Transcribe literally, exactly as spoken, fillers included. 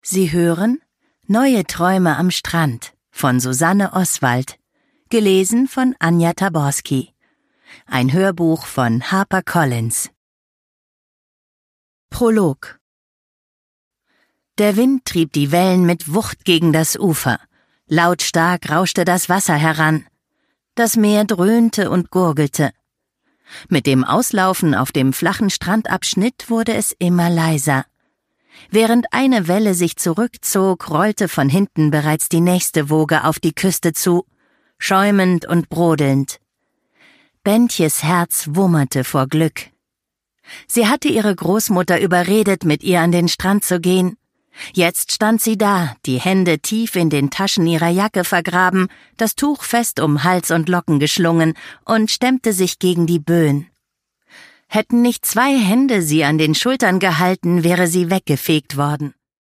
Sie hören Neue Träume am Strand von Susanne Oswald, gelesen von Anja Taborski. Ein Hörbuch von HarperCollins. Prolog. Der Wind trieb die Wellen mit Wucht gegen das Ufer. Lautstark rauschte das Wasser heran. Das Meer dröhnte und gurgelte. Mit dem Auslaufen auf dem flachen Strandabschnitt wurde es immer leiser. Während eine Welle sich zurückzog, rollte von hinten bereits die nächste Woge auf die Küste zu, schäumend und brodelnd. Bentjes Herz wummerte vor Glück. Sie hatte ihre Großmutter überredet, mit ihr an den Strand zu gehen. Jetzt stand sie da, die Hände tief in den Taschen ihrer Jacke vergraben, das Tuch fest um Hals und Locken geschlungen und stemmte sich gegen die Böen. Hätten nicht zwei Hände sie an den Schultern gehalten, wäre sie weggefegt worden.